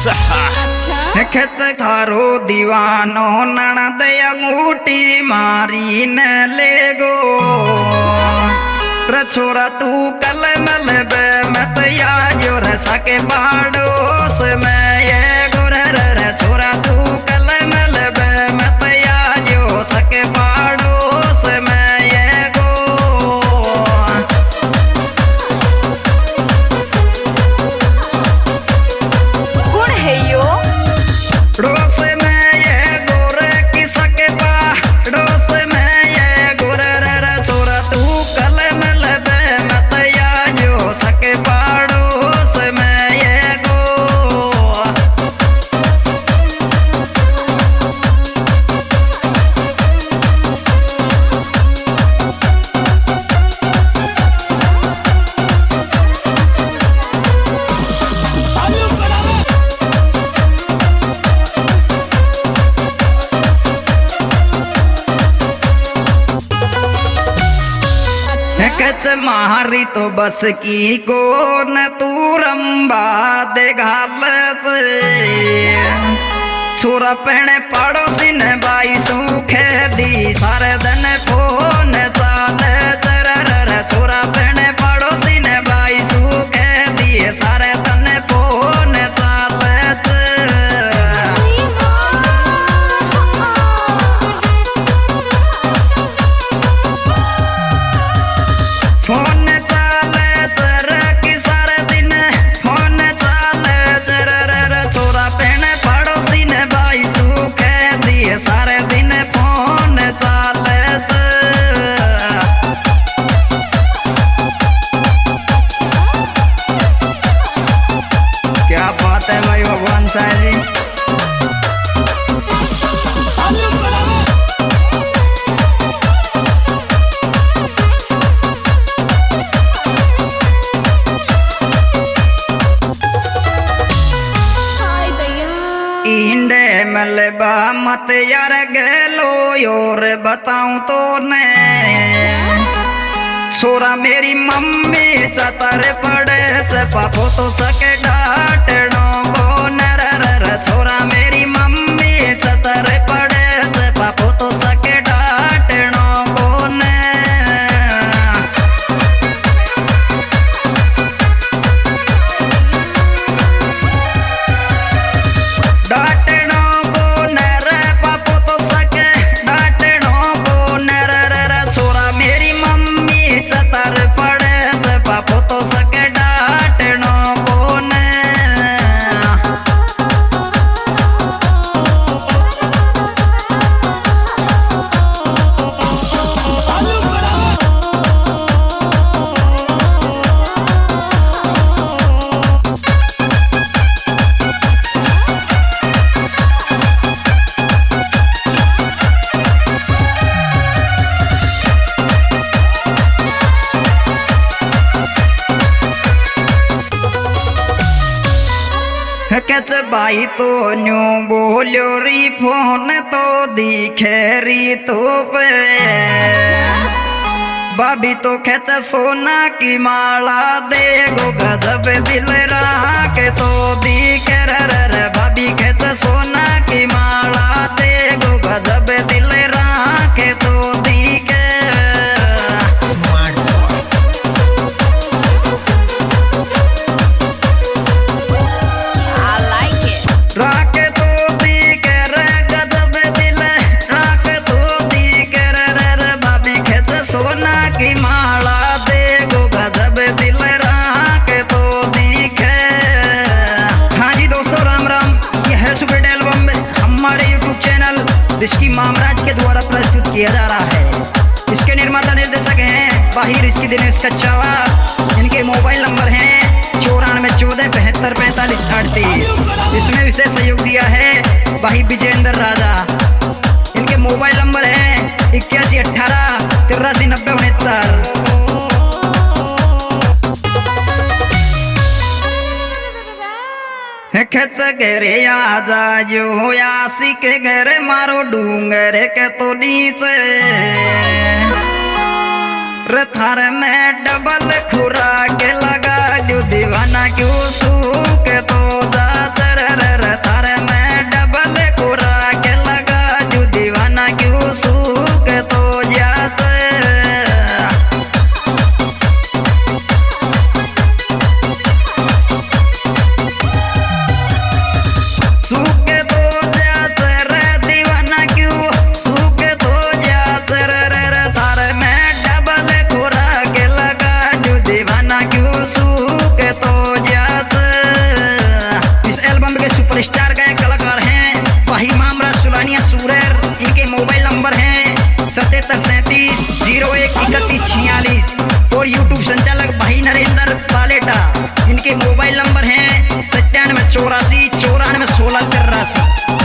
खेच थारो दीवानो ननद अंगूठी मारी न ले गो छोरा तू कल मल बे मत या जोर सके बाड़ोस में ये गोर छोरा तू कल मल बे मत या जो सके बाड़ोस में ये गो कौन है यो डोस में ये गोर की सके बाड़ोस में ये गोर छोरा तू कल मल बे मत या जो सके बाड़ोस में ये गो कच मारी तो बस की को न तू रंबा दे घाल से छोरा पहने पड़ोसी ने बाई सूखे दी सारे दिन फोन चाल चर छोरा पहने पड़ोसी ने बाई सूखे दी सारे दिन फोन चाल फोन चाले चर की सारे दिन फोन चाले चर छोरा पहने पड़ोसी ने बाई सूखे दिए सारे दिन फोन चाले क्या बात है भाई भगवान साहब जी इंडे मलबा मत यार गलो और बताऊं तो ने छोरा मेरी मम्मी चतर पड़े से पापो तो सके डांटनो को नर छोरा मेरी मम्मी चतर पड़े से पापो तो सके डांटनो को ने डांटनो को नर पापो तो सके डांटनो को नर छोरा मेरी मम्मी चतर पड़े से पापो तो सके डांटनो को न कच बाई तो न्यू बोलो री फोन तो दिखे री तो पे भाभी तो खेच सोना की माला दे गो गजब दिल राख तो दिखे रे भाभी खेच सोना की माला दे गो गजब दिल राख तो दिखे राख तो दिखे रे गजब दिल राख तो दिखे रे भाभी खेच सोना की माला दे गो गजब दिल राख तो दिखे। हाँ जी दोस्तों राम राम, यह है सुपर एल्बम हमारे यूट्यूब चैनल रिस्की मामराज के द्वारा प्रस्तुत किया जा रहा है। इसके निर्माता निर्देशक हैं बाहिर इसकी दिनेश कच्चावा। इनके मोबाइल नंबर हैं 94 14 75 45 38। इसमें विशेष सहयोग दिया है भाई विजेंद्र राजा। इनके मोबाइल नंबर है 81 18 83 90 69। खेच घरे आजा जो यासी के घर मारो डूंगर के तो नीचे थार में डबल खुरा के लगा जो दीवाना क्यों सूख तो जा चर क्यों सूखे तो जास। इस एल्बम के सुपरस्टार गायक कलाकार हैं भाई मामरा सुलानिया सूरर। इनके मोबाइल नंबर हैं 7737013146 और यूट्यूब संचालक भाई नरेंद्र पालेटा। इनके मोबाइल नंबर हैं 9784941683।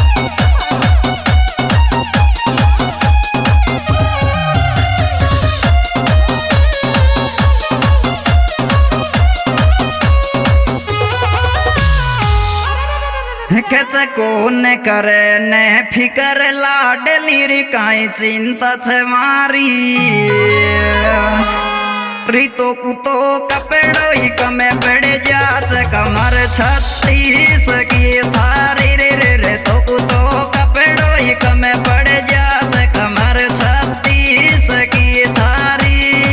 खच कोन करे ने फिकर लाडली रे काई चिंता छे मारी। रीतो कुतो कपड़ो ही कमे पड़े जाच कमर 36 की थारी रे रे रे तो कुतो कपड़ो ही कमे पड़े जाच कमर 36 की थारी।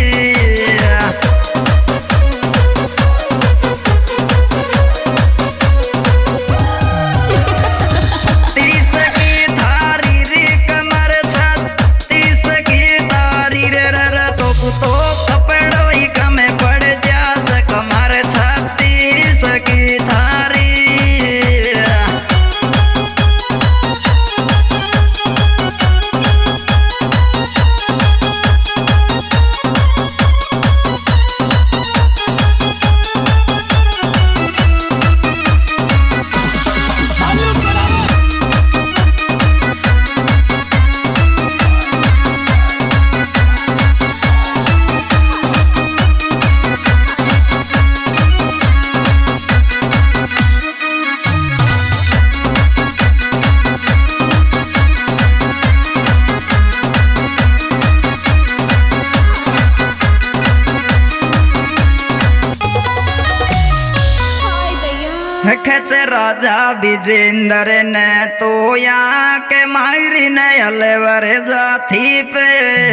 खच राजा विजेंद्र ने तो यहाँ के मायरी ने अलवर जाथी पे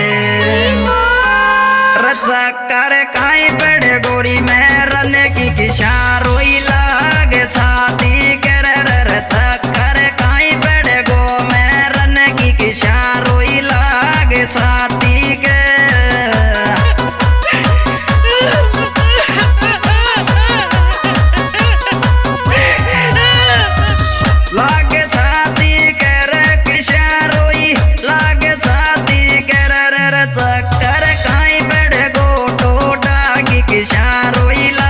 रचा कर काई बड़े गोरी में रने की किशारोई लागे छाती के रचा कर काई बड़े गो में रने की किशारोई लागे छाती के। लागे छाती कर किशारोई लागे छाती कर चक्कर काई बड़े गोटो डागी किशारोई।